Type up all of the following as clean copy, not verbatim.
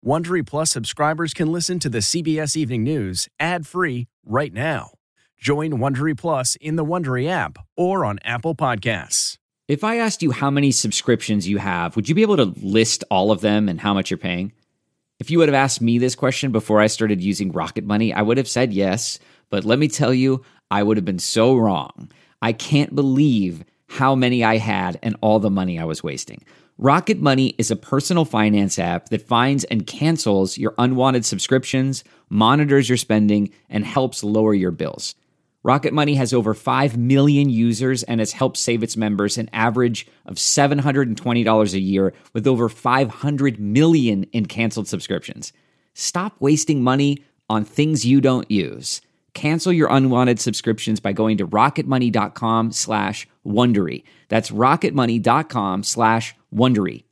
Wondery Plus subscribers can listen to the CBS Evening News ad-free right now. Join Wondery Plus in the Wondery app or on Apple Podcasts. If I asked you how many subscriptions you have, would you be able to list all of them and how much you're paying? If you would have asked me this question before I started using Rocket Money, I would have said yes, but let me tell you, I would have been so wrong. I can't believe how many I had and all the money I was wasting. Rocket Money is a personal finance app that finds and cancels your unwanted subscriptions, monitors your spending, and helps lower your bills. Rocket Money has over 5 million users and has helped save its members an average of $720 a year with over 500 million in canceled subscriptions. Stop wasting money on things you don't use. Cancel your unwanted subscriptions by going to rocketmoney.com/Wondery. That's rocketmoney.com/Wondery.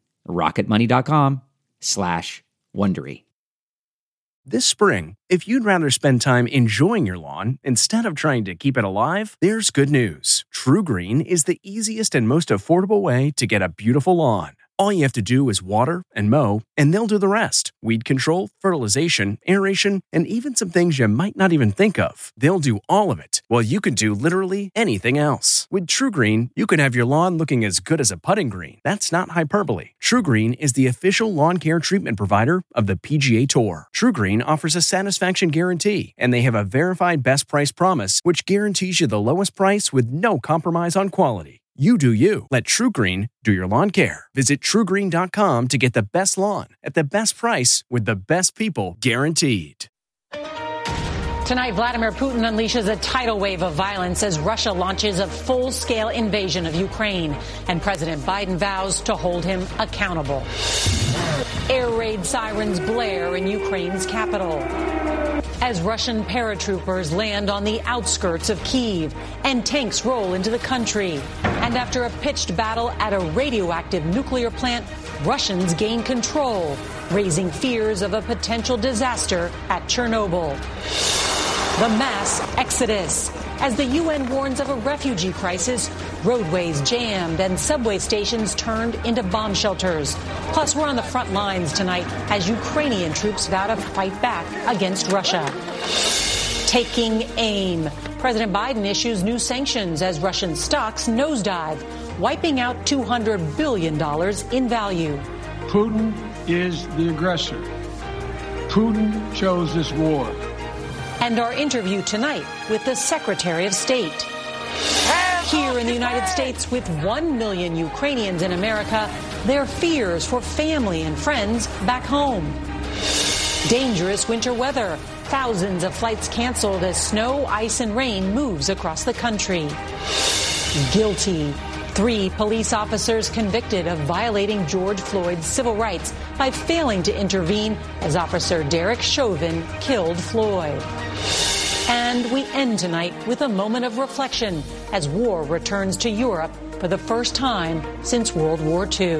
rocketmoney.com/Wondery. This spring, if you'd rather spend time enjoying your lawn instead of trying to keep it alive, there's good news. True Green is the easiest and most affordable way to get a beautiful lawn. All you have to do is water and mow, and they'll do the rest. Weed control, fertilization, aeration, and even some things you might not even think of. They'll do all of it, while you can do literally anything else. With True Green, you can have your lawn looking as good as a putting green. That's not hyperbole. True Green is the official lawn care treatment provider of the PGA Tour. True Green offers a satisfaction guarantee, and they have a verified best price promise, which guarantees you the lowest price with no compromise on quality. You do you. Let True Green do your lawn care. Visit TrueGreen.com to get the best lawn at the best price with the best people guaranteed. Tonight, Vladimir Putin unleashes a tidal wave of violence as Russia launches a full-scale invasion of Ukraine, and President Biden vows to hold him accountable. Air raid sirens blare in Ukraine's capital as Russian paratroopers land on the outskirts of Kyiv and tanks roll into the country. And after a pitched battle at a radioactive nuclear plant, Russians gain control, raising fears of a potential disaster at Chernobyl. The mass exodus. As the UN warns of a refugee crisis, roadways jammed and subway stations turned into bomb shelters. Plus, we're on the front lines tonight as Ukrainian troops vow to fight back against Russia. Taking aim. President Biden issues new sanctions as Russian stocks nosedive, wiping out $200 billion in value. Putin is the aggressor. Putin chose this war. And our interview tonight with the Secretary of State. Here in the United States, with 1 million Ukrainians in America, their fears for family and friends back home. Dangerous winter weather. Thousands of flights canceled as snow, ice, and rain moves across the country. Guilty. 3 police officers convicted of violating George Floyd's civil rights by failing to intervene as Officer Derek Chauvin killed Floyd. And we end tonight with a moment of reflection as war returns to Europe for the first time since World War II.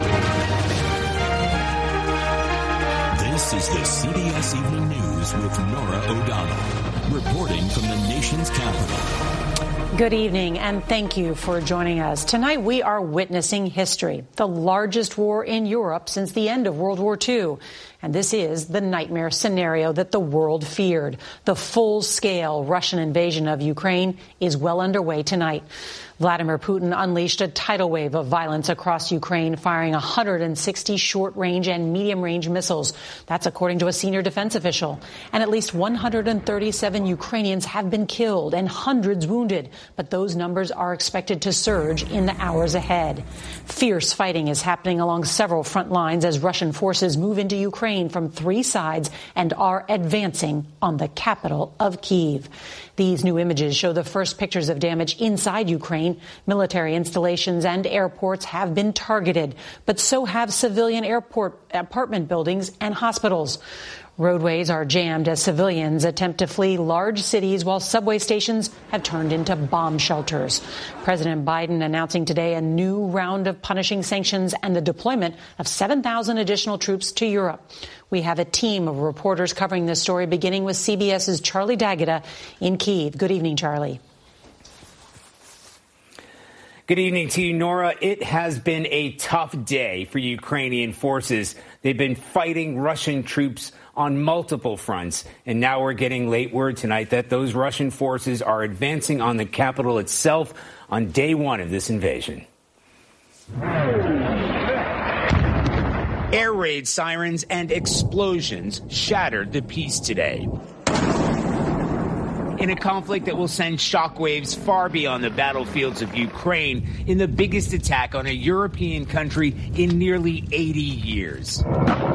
This is the CBS Evening News with Norah O'Donnell, reporting from the nation's capital. Good evening, and thank you for joining us. Tonight, we are witnessing history, the largest war in Europe since the end of World War II. And this is the nightmare scenario that the world feared. The full-scale Russian invasion of Ukraine is well underway tonight. Vladimir Putin unleashed a tidal wave of violence across Ukraine, firing 160 short-range and medium-range missiles. That's according to a senior defense official. And at least 137 Ukrainians have been killed and hundreds wounded. But those numbers are expected to surge in the hours ahead. Fierce fighting is happening along several front lines as Russian forces move into Ukraine from 3 sides and are advancing on the capital of Kyiv. These new images show the first pictures of damage inside Ukraine. Military installations and airports have been targeted, but so have civilian apartment buildings and hospitals. Roadways are jammed as civilians attempt to flee large cities while subway stations have turned into bomb shelters. President Biden announcing today a new round of punishing sanctions and the deployment of 7,000 additional troops to Europe. We have a team of reporters covering this story, beginning with CBS's Charlie D'Agata in Kyiv. Good evening, Charlie. Good evening to you, Nora. It has been a tough day for Ukrainian forces. They've been fighting Russian troops on multiple fronts, and now we're getting late word tonight that those Russian forces are advancing on the capital itself on day one of this invasion. Air raid sirens and explosions shattered the peace today. In a conflict that will send shockwaves far beyond the battlefields of Ukraine in the biggest attack on a European country in nearly 80 years.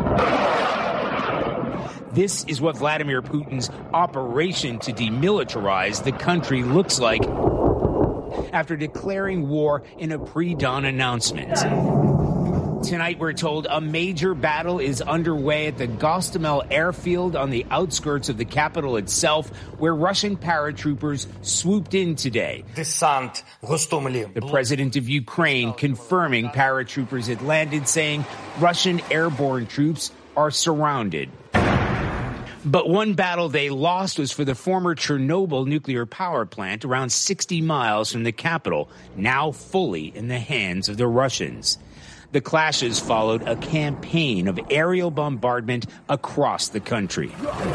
This is what Vladimir Putin's operation to demilitarize the country looks like after declaring war in a pre-dawn announcement. Tonight, we're told a major battle is underway at the Gostomel airfield on the outskirts of the capital itself, where Russian paratroopers swooped in today. The president of Ukraine confirming paratroopers had landed, saying Russian airborne troops are surrounded. But one battle they lost was for the former Chernobyl nuclear power plant around 60 miles from the capital, now fully in the hands of the Russians. The clashes followed a campaign of aerial bombardment across the country.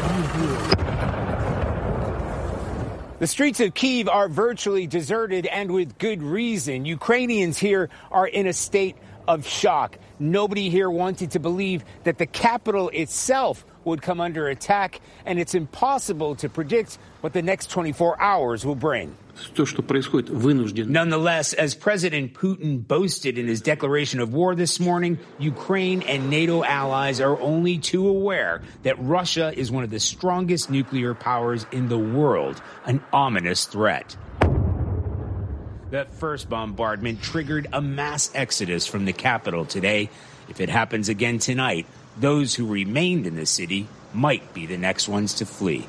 The streets of Kyiv are virtually deserted, and with good reason. Ukrainians here are in a state of shock. Nobody here wanted to believe that the capital itself would come under attack, and it's impossible to predict what the next 24 hours will bring. Nonetheless, as President Putin boasted in his declaration of war this morning, Ukraine and NATO allies are only too aware that Russia is one of the strongest nuclear powers in the world, an ominous threat. That first bombardment triggered a mass exodus from the capital today. If it happens again tonight, those who remained in the city might be the next ones to flee.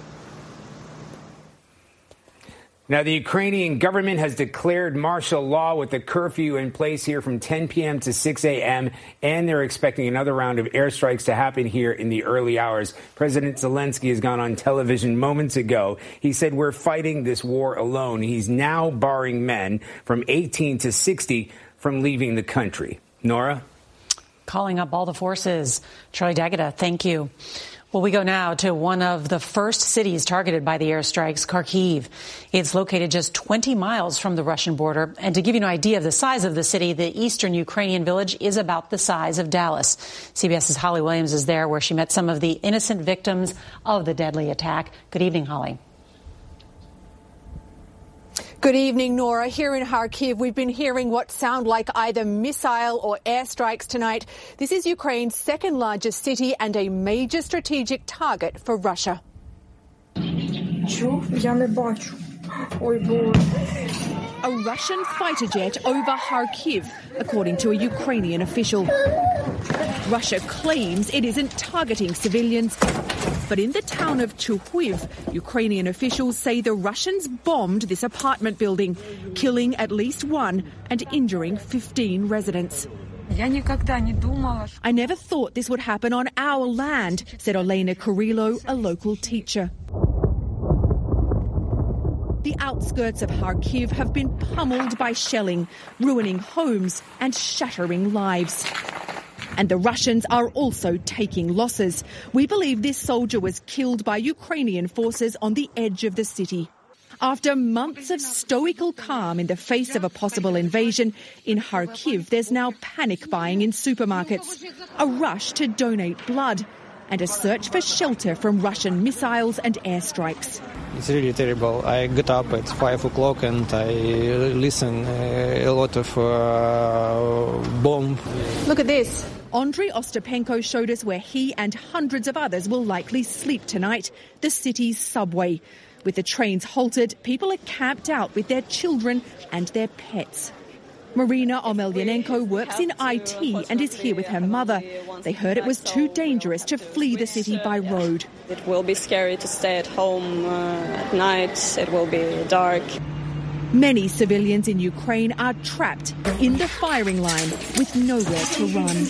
Now, the Ukrainian government has declared martial law with a curfew in place here from 10 p.m. to 6 a.m., and they're expecting another round of airstrikes to happen here in the early hours. President Zelensky has gone on television moments ago. He said, "We're fighting this war alone." He's now barring men from 18 to 60 from leaving the country. Nora? Calling up all the forces. Charlie D'Agata, thank you. Well, we go now to one of the first cities targeted by the airstrikes, Kharkiv. It's located just 20 miles from the Russian border. And to give you an idea of the size of the city, the eastern Ukrainian village is about the size of Dallas. CBS's Holly Williams is there, where she met some of the innocent victims of the deadly attack. Good evening, Holly. Good evening, Nora. Here in Kharkiv, we've been hearing what sound like either missile or airstrikes tonight. This is Ukraine's second largest city and a major strategic target for Russia. A Russian fighter jet over Kharkiv, according to a Ukrainian official. Russia claims it isn't targeting civilians, but in the town of Chuhuiv, Ukrainian officials say the Russians bombed this apartment building, killing at least one and injuring 15 residents. I never thought this would happen on our land, said Olena Kurylo, a local teacher. The outskirts of Kharkiv have been pummeled by shelling, ruining homes and shattering lives. And the Russians are also taking losses. We believe this soldier was killed by Ukrainian forces on the edge of the city. After months of stoical calm in the face of a possible invasion, in Kharkiv there's now panic buying in supermarkets, a rush to donate blood, and a search for shelter from Russian missiles and airstrikes. It's really terrible. I get up at 5 o'clock and I listen a lot of bomb. Look at this. Andriy Ostapenko showed us where he and hundreds of others will likely sleep tonight, the city's subway. With the trains halted, people are camped out with their children and their pets. Marina Omelyanenko works in IT and is here with her mother. They heard it was too dangerous to flee the city by road. It will be scary to stay at home at night. It will be dark. Many civilians in Ukraine are trapped in the firing line with nowhere to run.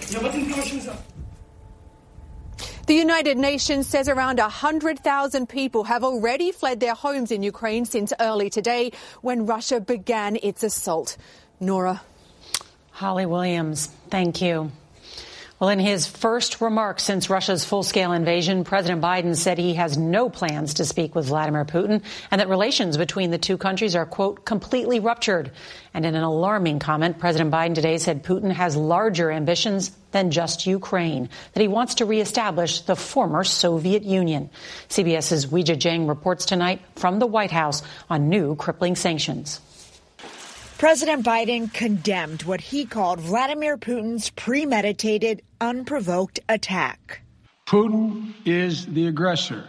The United Nations says around 100,000 people have already fled their homes in Ukraine since early today when Russia began its assault. Nora. Holly Williams, thank you. Well, in his first remarks since Russia's full-scale invasion, President Biden said he has no plans to speak with Vladimir Putin and that relations between the two countries are, quote, completely ruptured. And in an alarming comment, President Biden today said Putin has larger ambitions than just Ukraine, that he wants to reestablish the former Soviet Union. CBS's Weijia Jiang reports tonight from the White House on new crippling sanctions. President Biden condemned what he called Vladimir Putin's premeditated, unprovoked attack. Putin is the aggressor.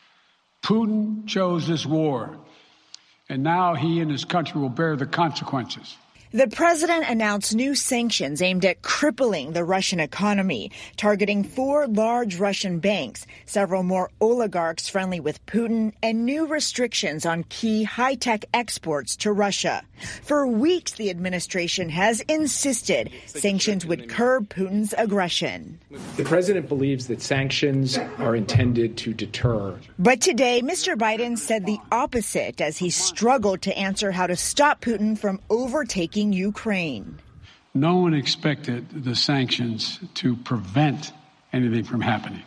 Putin chose this war, and now he and his country will bear the consequences. The president announced new sanctions aimed at crippling the Russian economy, targeting 4 large Russian banks, several more oligarchs friendly with Putin, and new restrictions on key high-tech exports to Russia. For weeks, the administration has insisted sanctions would curb Putin's aggression. The president believes that sanctions are intended to deter. But today, Mr. Biden said the opposite as he struggled to answer how to stop Putin from overtaking Ukraine. No one expected the sanctions to prevent anything from happening.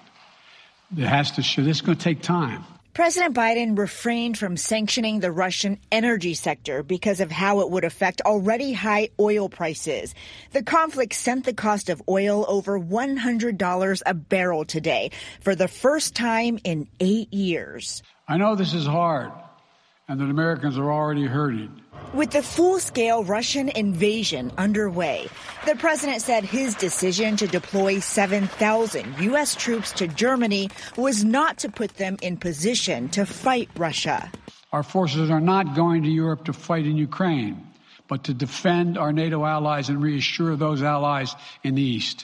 This is going to take time. President Biden refrained from sanctioning the Russian energy sector because of how it would affect already high oil prices. The conflict sent the cost of oil over $100 a barrel today for the first time in 8 years. I know this is hard and that Americans are already hurting. With the full-scale Russian invasion underway, the president said his decision to deploy 7,000 U.S. troops to Germany was not to put them in position to fight Russia. Our forces are not going to Europe to fight in Ukraine, but to defend our NATO allies and reassure those allies in the East.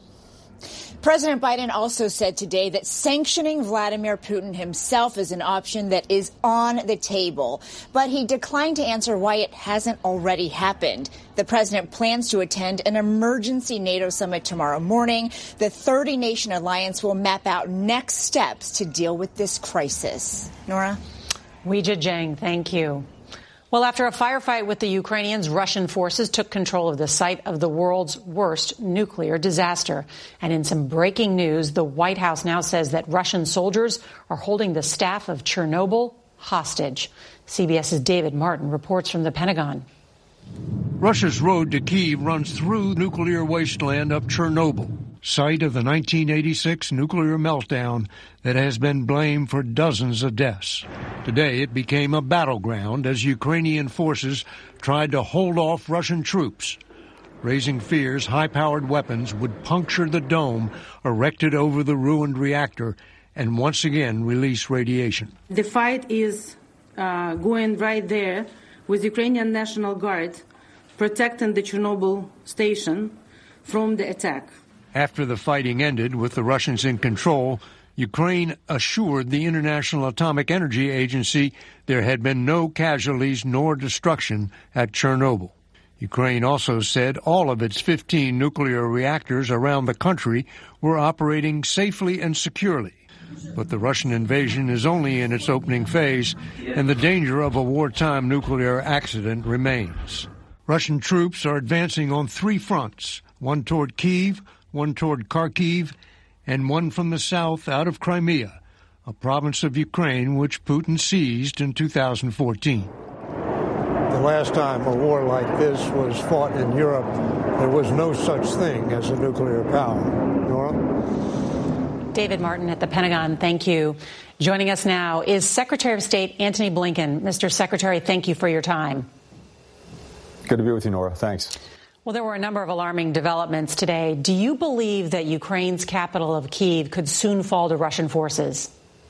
President Biden also said today that sanctioning Vladimir Putin himself is an option that is on the table, but he declined to answer why it hasn't already happened. The president plans to attend an emergency NATO summit tomorrow morning. The 30-nation alliance will map out next steps to deal with this crisis. Nora? Weijia Jiang, thank you. Well, after a firefight with the Ukrainians, Russian forces took control of the site of the world's worst nuclear disaster. And in some breaking news, the White House now says that Russian soldiers are holding the staff of Chernobyl hostage. CBS's David Martin reports from the Pentagon. Russia's road to Kyiv runs through nuclear wasteland of Chernobyl, site of the 1986 nuclear meltdown that has been blamed for dozens of deaths. Today it became a battleground as Ukrainian forces tried to hold off Russian troops, raising fears high-powered weapons would puncture the dome erected over the ruined reactor and once again release radiation. The fight is going right there with Ukrainian National Guard protecting the Chernobyl station from the attack. After the fighting ended with the Russians in control, Ukraine assured the International Atomic Energy Agency there had been no casualties nor destruction at Chernobyl. Ukraine also said all of its 15 nuclear reactors around the country were operating safely and securely. But the Russian invasion is only in its opening phase, and the danger of a wartime nuclear accident remains. Russian troops are advancing on 3 fronts, one toward Kyiv, one toward Kharkiv, and one from the south out of Crimea, a province of Ukraine which Putin seized in 2014. The last time a war like this was fought in Europe, there was no such thing as a nuclear power. Nora? David Martin at the Pentagon, thank you. Joining us now is Secretary of State Antony Blinken. Mr. Secretary, thank you for your time. Good to be with you, Nora. Thanks. Well, there were a number of alarming developments today. Do you believe that Ukraine's capital of Kyiv could soon fall to Russian forces?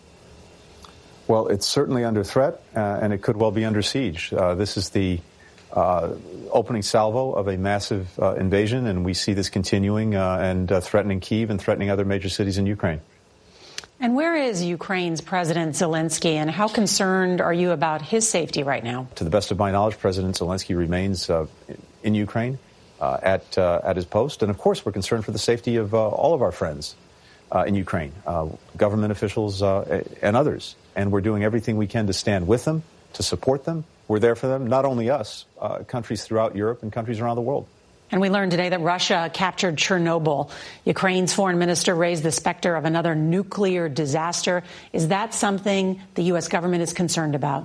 Well, it's certainly under threat, and it could well be under siege. This is the opening salvo of a massive invasion, and we see this continuing and threatening Kyiv and threatening other major cities in Ukraine. And where is Ukraine's President Zelensky, and how concerned are you about his safety right now? To the best of my knowledge, President Zelensky remains in Ukraine at his post. And, of course, we're concerned for the safety of all of our friends in Ukraine, government officials and others. And we're doing everything we can to stand with them, to support them. We're there for them, not only us, countries throughout Europe and countries around the world. And we learned today that Russia captured Chernobyl. Ukraine's foreign minister raised the specter of another nuclear disaster. Is that something the U.S. government is concerned about?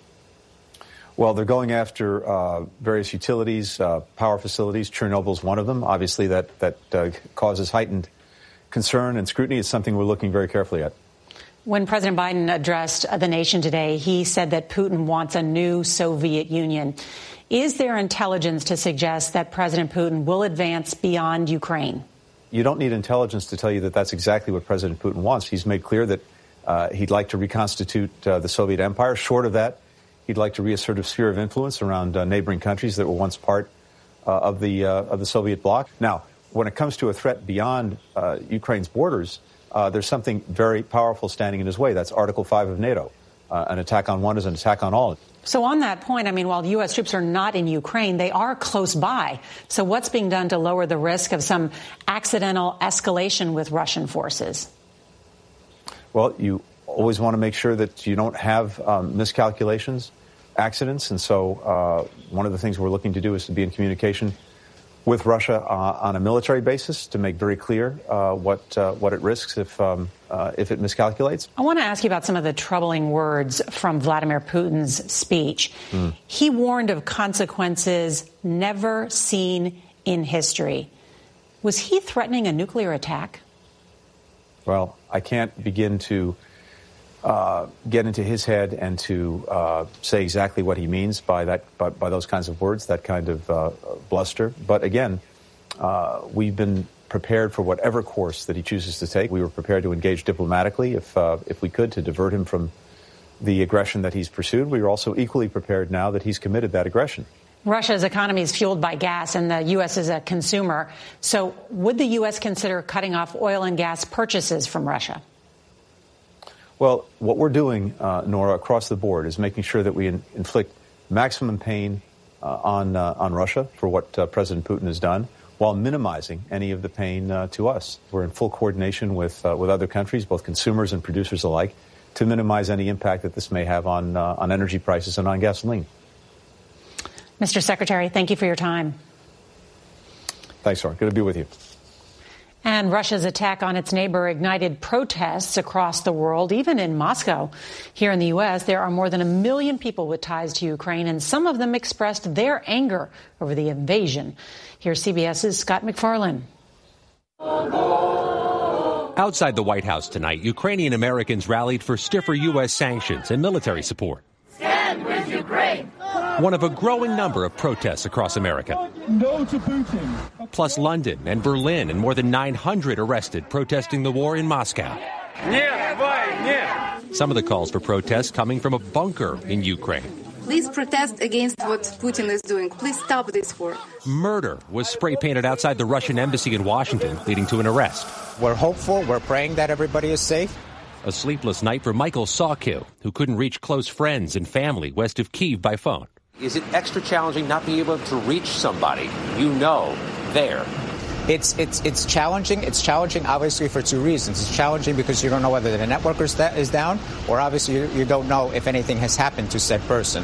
Well, they're going after various utilities, power facilities. Chernobyl's one of them. Obviously, that causes heightened concern and scrutiny. It's something we're looking very carefully at. When President Biden addressed the nation today, he said that Putin wants a new Soviet Union. Is there intelligence to suggest that President Putin will advance beyond Ukraine? You don't need intelligence to tell you that that's exactly what President Putin wants. He's made clear that he'd like to reconstitute the Soviet empire. Short of that, he'd like to reassert a sphere of influence around neighboring countries that were once part of the Soviet bloc. Now, when it comes to a threat beyond Ukraine's borders, there's something very powerful standing in his way. That's Article 5 of NATO. An attack on one is an attack on all. So on that point, I mean, while U.S. troops are not in Ukraine, they are close by. So what's being done to lower the risk of some accidental escalation with Russian forces? Well, you always want to make sure that you don't have miscalculations, accidents. And so one of the things we're looking to do is to be in communication with Russia on a military basis to make very clear what it risks if it miscalculates. I want to ask you about some of the troubling words from Vladimir Putin's speech. He warned of consequences never seen in history. Was he threatening a nuclear attack? Well, I can't begin to get into his head and to say exactly what he means by those kinds of words, that kind of bluster. But again, we've been prepared for whatever course that he chooses to take. We were prepared to engage diplomatically if we could to divert him from the aggression that he's pursued. We are also equally prepared now that he's committed that aggression. Russia's economy is fueled by gas, and the U.S. is a consumer. So would the U.S. consider cutting off oil and gas purchases from Russia? Well, what we're doing, Nora, across the board is making sure that we inflict maximum pain on Russia for what President Putin has done, while minimizing any of the pain to us. We're in full coordination with other countries, both consumers and producers alike, to minimize any impact that this may have on energy prices and on gasoline. Mr. Secretary, thank you for your time. Thanks, Nora. Good to be with you. And Russia's attack on its neighbor ignited protests across the world, even in Moscow. Here in the U.S., there are more than 1 million people with ties to Ukraine, and some of them expressed their anger over the invasion. Here's CBS's Scott McFarlane. Outside the White House tonight, Ukrainian Americans rallied for stiffer U.S. sanctions and military support. Stand with Ukraine! One of a growing number of protests across America. No to Putin. Plus London and Berlin, and more than 900 arrested protesting the war in Moscow. Some of the calls for protests coming from a bunker in Ukraine. Please protest against what Putin is doing. Please stop this war. Murder was spray painted outside the Russian embassy in Washington, leading to an arrest. We're hopeful. We're praying that everybody is safe. A sleepless night for Michael Sawkill, who couldn't reach close friends and family west of Kyiv by phone. Is it extra challenging not being able to reach somebody there? It's challenging. It's challenging, obviously, for two reasons. It's challenging because you don't know whether the network is down, or obviously you don't know if anything has happened to said person.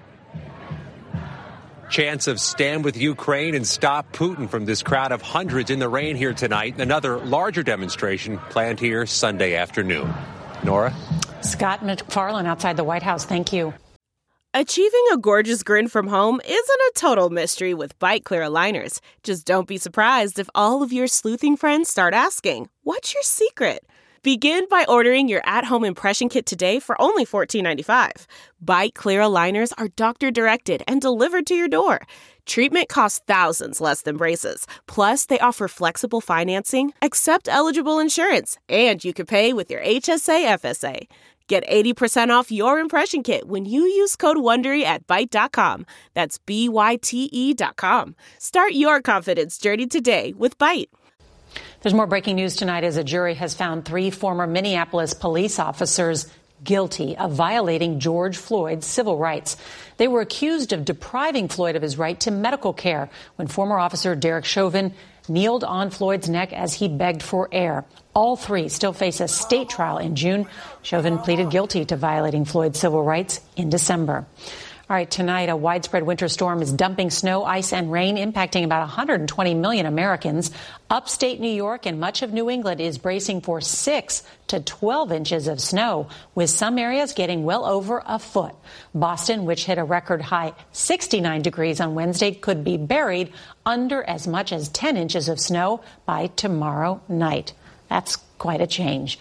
Chants of stand with Ukraine and stop Putin from this crowd of hundreds in the rain here tonight. Another larger demonstration planned here Sunday afternoon. Nora? Scott McFarlane outside the White House. Thank you. Achieving a gorgeous grin from home isn't a total mystery with Byte Clear aligners. Just don't be surprised if all of your sleuthing friends start asking, "What's your secret?" Begin by ordering your at-home impression kit today for only $14.95. Byte Clear aligners are doctor-directed and delivered to your door. Treatment costs thousands less than braces. Plus, they offer flexible financing, accept eligible insurance, and you can pay with your HSA FSA. Get 80% off your impression kit when you use code WONDERY at Byte.com. That's BYTE.com. Start your confidence journey today with Byte. There's more breaking news tonight as a jury has found 3 former Minneapolis police officers guilty of violating George Floyd's civil rights. They were accused of depriving Floyd of his right to medical care when former officer Derek Chauvin kneeled on Floyd's neck as he begged for air. All 3 still face a state trial in June. Chauvin pleaded guilty to violating Floyd's civil rights in December. All right, tonight, a widespread winter storm is dumping snow, ice, and rain, impacting about 120 million Americans. Upstate New York and much of New England is bracing for 6 to 12 inches of snow, with some areas getting well over a foot. Boston, which hit a record high 69 degrees on Wednesday, could be buried under as much as 10 inches of snow by tomorrow night. That's quite a change.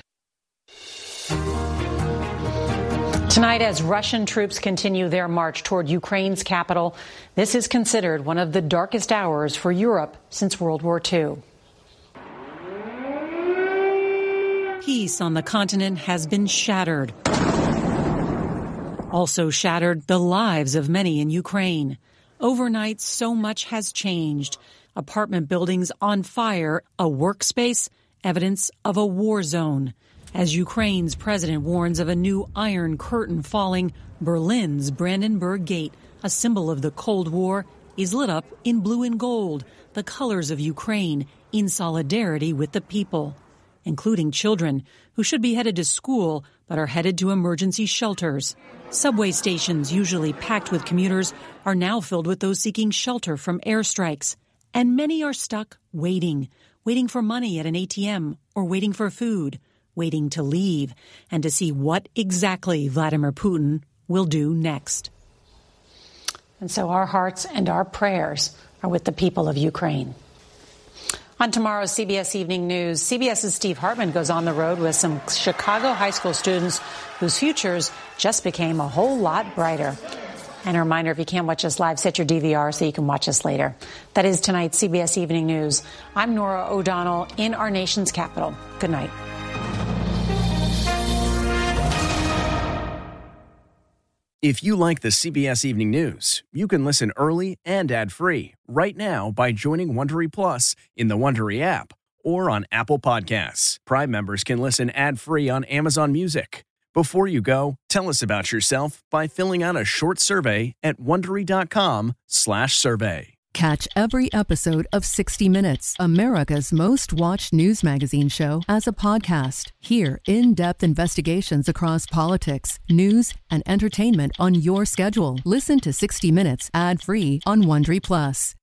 Tonight, as Russian troops continue their march toward Ukraine's capital, this is considered one of the darkest hours for Europe since World War II. Peace on the continent has been shattered. Also shattered the lives of many in Ukraine. Overnight, so much has changed. Apartment buildings on fire, a workspace, evidence of a war zone. As Ukraine's president warns of a new Iron Curtain falling, Berlin's Brandenburg Gate, a symbol of the Cold War, is lit up in blue and gold, the colors of Ukraine, in solidarity with the people, including children who should be headed to school but are headed to emergency shelters. Subway stations, usually packed with commuters, are now filled with those seeking shelter from airstrikes. And many are stuck waiting for money at an ATM or waiting for food. Waiting to leave and to see what exactly Vladimir Putin will do next. And so our hearts and our prayers are with the people of Ukraine. On tomorrow's CBS Evening News, CBS's Steve Hartman goes on the road with some Chicago high school students whose futures just became a whole lot brighter. And a reminder, if you can't watch us live, set your DVR so you can watch us later. That is tonight's CBS Evening News. I'm Norah O'Donnell in our nation's capital. Good night. If you like the CBS Evening News, you can listen early and ad-free right now by joining Wondery Plus in the Wondery app or on Apple Podcasts. Prime members can listen ad-free on Amazon Music. Before you go, tell us about yourself by filling out a short survey at Wondery.com/survey. Catch every episode of 60 Minutes, America's most watched news magazine show, as a podcast. Hear in-depth investigations across politics, news, and entertainment on your schedule. Listen to 60 Minutes ad-free on Wondery Plus.